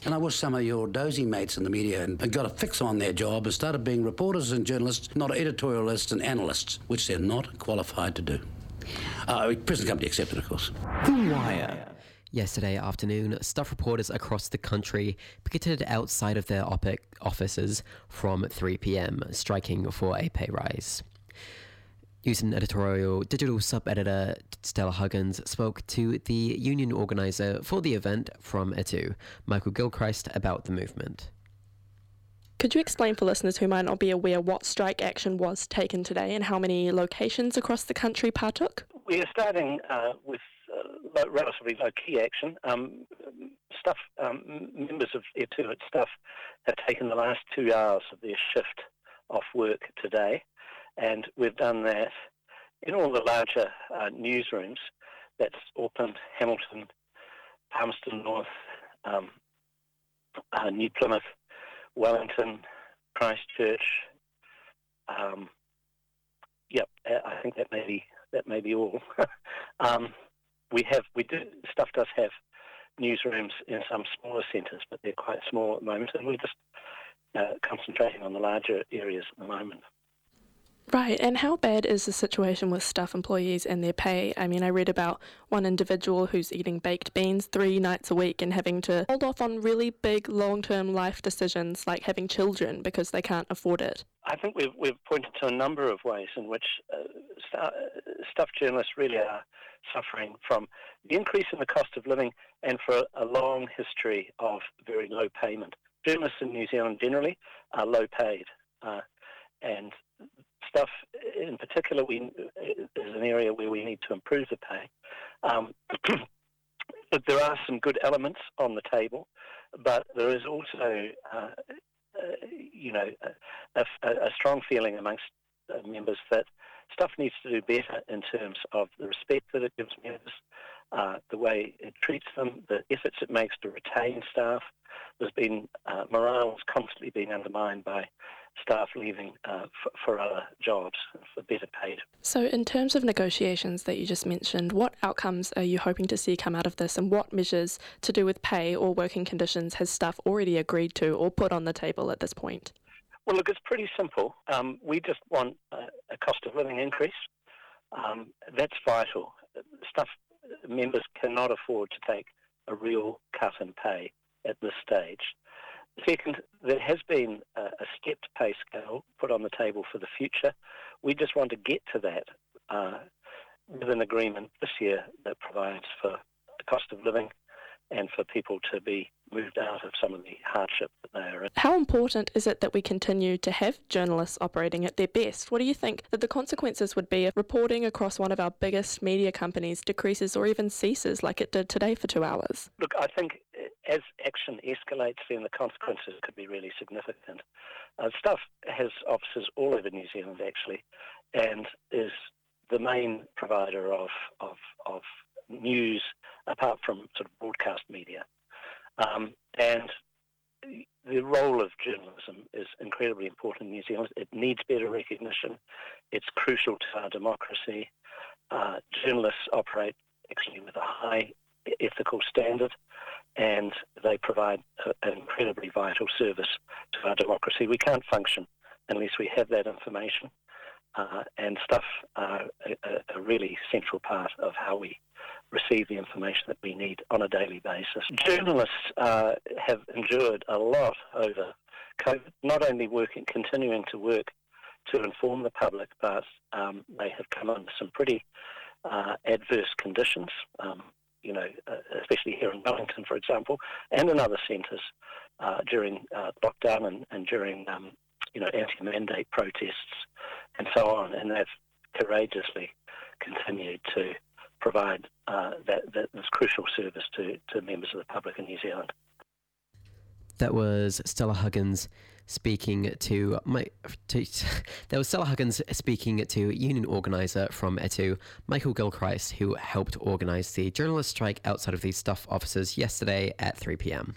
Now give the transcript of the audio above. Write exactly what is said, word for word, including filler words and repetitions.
And I wish some of your dozy mates in the media had got a fix on their job and started being reporters and journalists, not editorialists and analysts, which they're not qualified to do. Uh, present company accepted, of course. The Wire. Yesterday afternoon, staff reporters across the country picketed outside of their op- offices from three p.m, striking for a pay rise. News and editorial digital sub-editor Stella Huggins spoke to the union organiser for the event from E T U, Michael Gilchrist, about the movement. Could you explain for listeners who might not be aware what strike action was taken today and how many locations across the country partook? We are starting uh, with uh, low, relatively low-key action. Um, staff, um, members of E T U at staff have taken the last two hours of their shift off work today, and we've done that in all the larger uh, newsrooms. That's Auckland, Hamilton, Palmerston North, um, uh, New Plymouth, Wellington, Christchurch. Um, yep, I think that may be that may be all. um, we have we do stuff does have newsrooms in some smaller centres, but they're quite small at the moment, and we're just uh, concentrating on the larger areas at the moment. Right, and how bad is the situation with staff employees and their pay? I mean, I read about one individual who's eating baked beans three nights a week and having to hold off on really big long-term life decisions like having children because they can't afford it. I think we've, we've pointed to a number of ways in which uh, st- staff journalists really are suffering from the increase in the cost of living and for a long history of very low payment. Journalists in New Zealand generally are low paid, uh, and staff in particular we, is an area where we need to improve the pay. Um, but there are some good elements on the table, but there is also, uh, uh, you know, a, a, a strong feeling amongst uh, members that staff needs to do better in terms of the respect that it gives members, uh, the way it treats them, the efforts it makes to retain staff. There's been, uh, morale is constantly being undermined by staff leaving uh, for, for other jobs, for better paid. So in terms of negotiations that you just mentioned, what outcomes are you hoping to see come out of this, and what measures to do with pay or working conditions has staff already agreed to or put on the table at this point? Well, look, it's pretty simple. Um, we just want a, a cost of living increase. Um, that's vital. Staff members cannot afford to take a real cut in pay at this stage. Second, there has been a, a stepped pay scale put on the table for the future. We just want to get to that uh, with an agreement this year that provides for the cost of living and for people to be moved out of some of the hardship that they are in. How important is it that we continue to have journalists operating at their best? What do you think that the consequences would be if reporting across one of our biggest media companies decreases or even ceases like it did today for two hours? Look, I think as action escalates, then the consequences could be really significant. Uh, Stuff has offices all over New Zealand, actually, and is the main provider of, of, of news apart from sort of broadcast media. Um, and the role of journalism is incredibly important in New Zealand. It needs better recognition. It's crucial to our democracy. Uh, journalists operate actually with a high ethical standard, and they provide a, an incredibly vital service to our democracy. We can't function unless we have that information, uh, and Stuff are a, a really central part of how we receive the information that we need on a daily basis. Journalists uh, have endured a lot over COVID, not only working, continuing to work to inform the public, but um, they have come under some pretty uh, adverse conditions, um, you know, uh, especially here in Wellington, for example, and in other centres uh, during uh, lockdown and, and during, um, you know, anti-mandate protests and so on, and they've courageously continued to provide uh, that, that this crucial service to, to members of the public in New Zealand. That was Stella Huggins speaking to my. To, that was Stella Huggins speaking to union organiser from E T U, Michael Gilchrist, who helped organise the journalist strike outside of the Stuff offices yesterday at three p.m.